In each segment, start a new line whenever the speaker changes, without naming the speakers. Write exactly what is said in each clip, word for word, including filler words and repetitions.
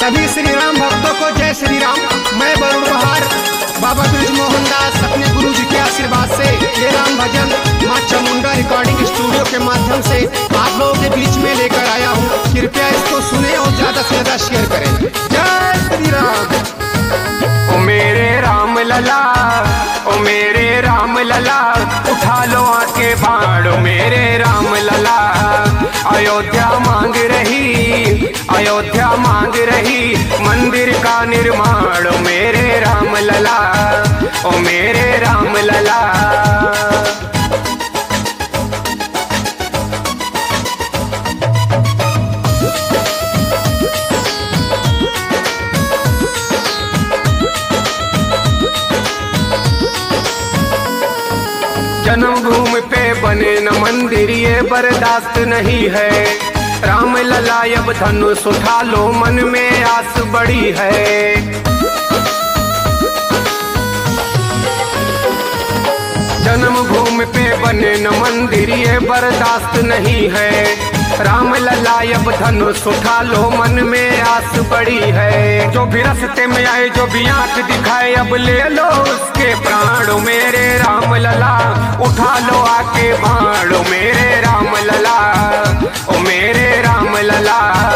सभी श्री राम भक्तों को जय श्री राम। मैं वरुण बहार बाबा बृजमोहन दास अपने गुरु जी के आशीर्वाद से ये राम भजन माँ चामुंडा रिकॉर्डिंग स्टूडियो के माध्यम से आप लोगों के बीच में लेकर आया हूँ। कृपया इसको सुने और ज्यादा से ज्यादा शेयर करें। जय श्री राम।
ओ मेरे राम लला, ओ मेरे राम लला, उठा लो आके बाण मेरे राम लला। अयोध्या मांग रही, अयोध्या मांग रही मंदिर का निर्माण मेरे राम लला, ओ मेरे राम लला। जन्मभूमि पे बने न मंदिर ये बर्दाश्त नहीं है। राम लला अब धनुष उठा लो मन में आस बड़ी है। जन्मभूमि पे बने न मंदिर ये बर्दाश्त नहीं है। राम लला अब धनुष उठा लो मन में आस बड़ी है। जो भी रास्ते में आए जो भी आंख दिखाए अब ले लो उसके प्राण मेरे राम लला। उठा लो आके बाण मेरे राम लला, ओ मेरे राम लला।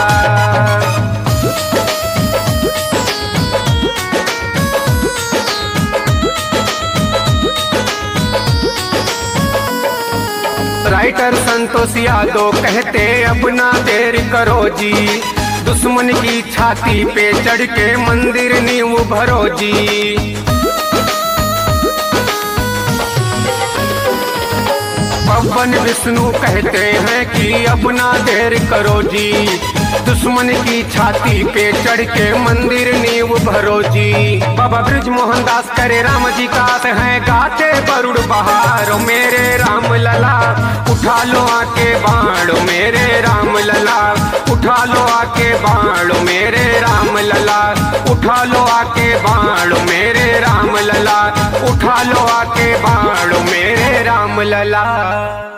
राइटर संतोष यादव कहते अब ना देर करो जी। दुश्मन की छाती पे चढ़ के मंदिर नींव भरो जी। पवन विष्णु कहते हैं कि अब ना देर करो जी। दुश्मन की छाती पे चढ़ के मंदिर नींव भरो जी। बाबा बृजमोहन दास करे राम जी का है गाते वरुण बहार मेरे राम लला। उठा लो आके बाण मेरे राम लला, उठा लो आके बाण मेरे राम लला, उठा लो आके बाण मेरे राम लला, उठा लो आके बाण मेरे राम लला।